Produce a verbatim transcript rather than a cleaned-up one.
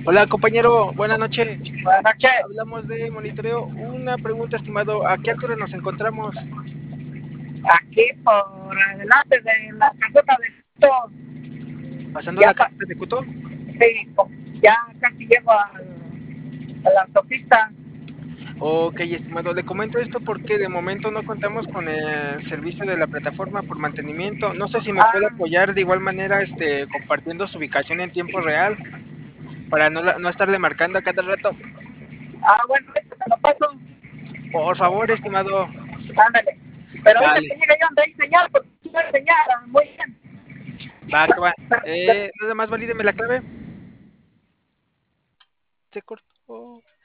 Hola compañero, buenas noches. Buenas noches. Hablamos de monitoreo. Una pregunta, estimado, ¿a qué altura nos encontramos? Aquí por adelante de la caseta de Tito, ¿Pasando ya, la carretera de Cuto? sí, ya casi llego a, a la autopista. Ok, estimado, le comento esto porque de momento no contamos con el servicio de la plataforma por mantenimiento. No sé si me puede Ah, apoyar de igual manera, este, compartiendo su ubicación en tiempo real para no, la- no estarle marcando a cada rato. ah, bueno, este te lo paso. Por favor, estimado. Ándale. Pero ahorita Vale, que llegue yo donde hay señal, porque no hay señal. Muy bien. va, que va. Pero, Eh, nada más valídeme la clave. Se cortó.